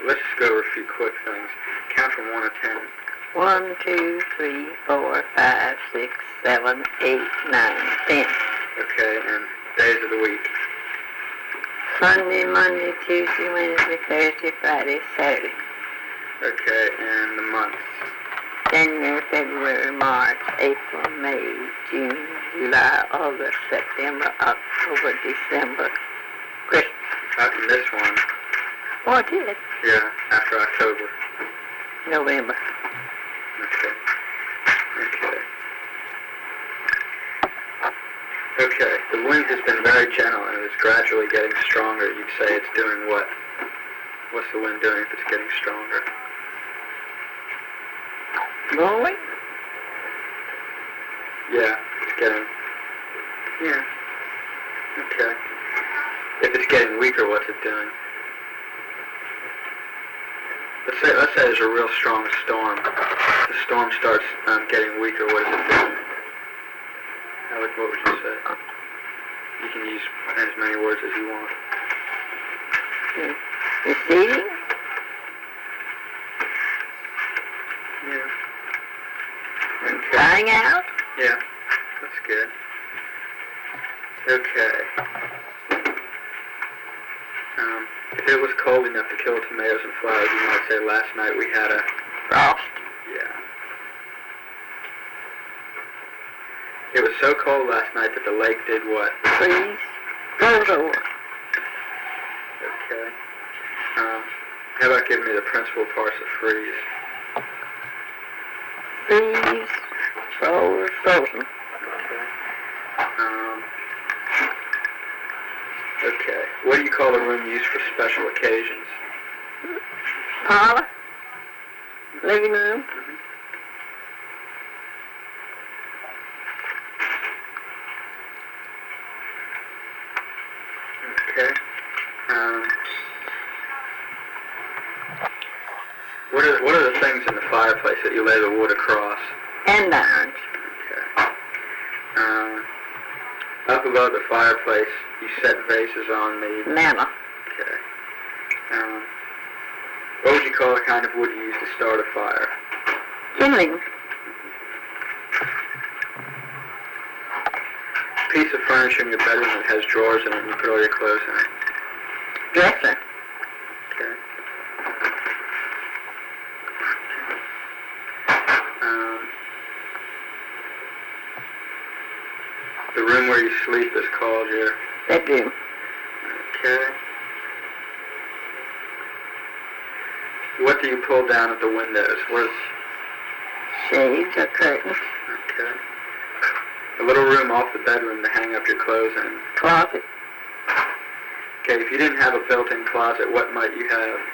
let's just go over a few quick things. Count from 1 to 10. 1, 2, 3, 4, 5, 6, 7, 8, 9, 10. Okay, and days of the week. Sunday, Monday, Tuesday, Wednesday, Thursday, Friday, Saturday. Okay, and the months. January, February, March, April, May, June, July, August, September, October, December, Christmas. How can this one? Oh, it did. Yeah, after October. November. Okay. Okay, the wind has been very gentle and is gradually getting stronger. You'd say it's doing what? What's the wind doing if it's getting stronger? Blowing? Yeah, it's getting... Yeah. Okay. If it's getting weaker, what's it doing? Let's say there's a real strong storm. The storm starts getting weaker. What is it doing? What would you say? You can use as many words as you want. Receding? Yeah. Okay. Dying out? Yeah, that's good. Okay. If it was cold enough to kill tomatoes and flowers, you might say last night we had a... Frost. Yeah. It was so cold last night that the lake did what? Freeze. Froze over. Okay. How about giving me the principal parts of freeze? Freeze. Froze. Frozen. Okay. Okay. What do you call a room used for special occasions? Parlor. Living room. Okay. What are the things in the fireplace that you lay the wood across? Andirons. Okay. Up above the fireplace, you set vases on the... Mantle. Okay. What would you call the kind of wood you use to start a fire? Kindling. Piece of furniture in your bedroom that has drawers in it and you put all your clothes in it. Dresser. Okay. The room where you sleep is called your... Bedroom. Okay. What do you pull down at the windows? What is... Shades or curtains. Okay. A little room off the bedroom to hang up your clothes in. Closet. Okay, if you didn't have a built-in closet, what might you have?